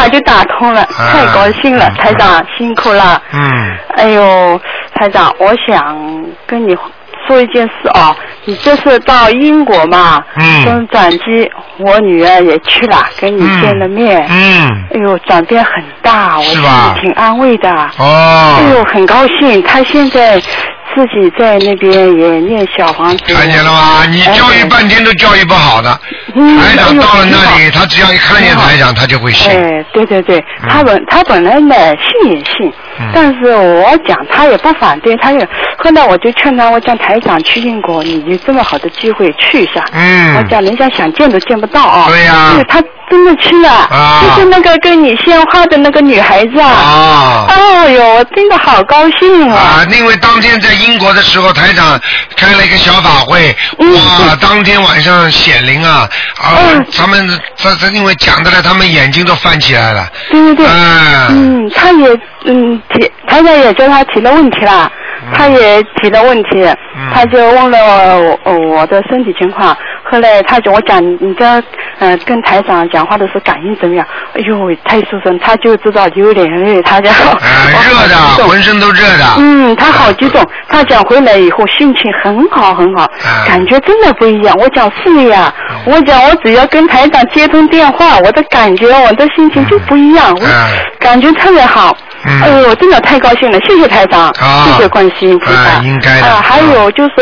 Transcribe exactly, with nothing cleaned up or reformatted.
话就打通了， 啊、 太高兴了， 嗯、 台长辛苦了。 嗯。 哎呦，台长，我想跟你说一件事哦，你这是到英国嘛？ 嗯。 从转机，我女儿也去了，跟你见了面。 嗯。 哎呦，转变很大，我心里挺安慰的。 哦。 哎呦，很高兴，她现在自己在那边也念小房子。 看见了吗？你教育半天都教育不好的。嗯。台长到了那里，他只要一看见台长，他就会信。 哎，对对对，他本他本来呢信也信，但是我讲他也不反对，他也后来我就劝他，我讲台长去英国，你有这么好的机会去一下。嗯。我讲人家想见都见不到啊。 对呀。 对，他真的去了，啊、就是那个跟你献花的那个女孩子啊。啊。哦哟，我真的好高兴啊！ 啊，因为当天在英国的时候，台长开了一个小法会，嗯、哇，当天晚上显灵啊，啊，嗯、他们他他因为讲的了，他们眼睛都翻起来了。 对对对。嗯。嗯，他也嗯提台长也叫他提了问题啦。他也提了问题，嗯、他就问了我我的身体情况，后来他就我讲你这呃跟台长讲话的时候感应怎么样？哎呦太舒服，他就知道流眼泪，他就啊热的，浑身都热的。 嗯，他好激动，他讲回来以后心情很好很好，啊、感觉真的不一样。我讲是呀，嗯、我讲我只要跟台长接通电话，我的感觉我的心情就不一样，嗯、我感觉特别好。嗯、哎呦，真的太高兴了，谢谢台长，啊、谢谢观世音菩萨。 啊，应该的。 啊，还有就是